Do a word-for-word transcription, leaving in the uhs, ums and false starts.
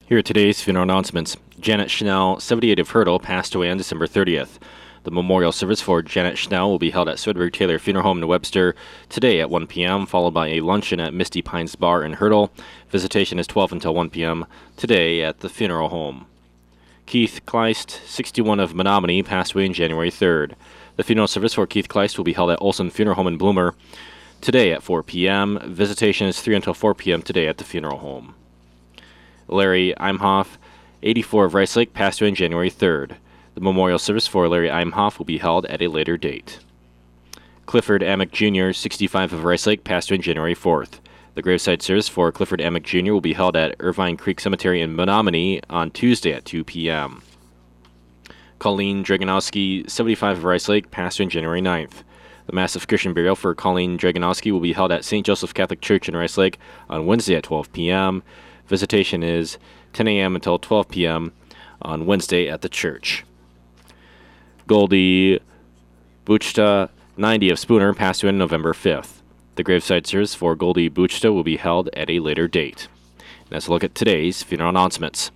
Here are today's funeral announcements. Janet Schnell, seventy-eight of Hurdle, passed away on December thirtieth. The memorial service for Janet Schnell will be held at Swedberg Taylor Funeral Home in Webster today at one p.m., followed by a luncheon at Misty Pines Bar in Hurdle. Visitation is twelve until one p.m. today at the funeral home. Keith Kleist, sixty-one of Menominee, passed away on January third. The funeral service for Keith Kleist will be held at Olson Funeral Home in Bloomer today at four p.m. Visitation is three until four p.m. today at the funeral home. Larry Imhoff, eighty-four of Rice Lake, passed away on January third. The memorial service for Larry Imhoff will be held at a later date. Clifford Amick Junior, sixty-five of Rice Lake, passed away on January fourth. The graveside service for Clifford Amick Junior will be held at Irvine Creek Cemetery in Menominee on Tuesday at two p.m. Colleen Draganowski, seventy-five of Rice Lake, passed away on January ninth. The massive Christian burial for Colleen Draganowski will be held at Saint Joseph Catholic Church in Rice Lake on Wednesday at twelve p.m. Visitation is ten a.m. until twelve p.m. on Wednesday at the church. Goldie Buchta, ninety of Spooner, passed away on November fifth. The graveside service for Goldie Buchta will be held at a later date. And that's a look at today's funeral announcements.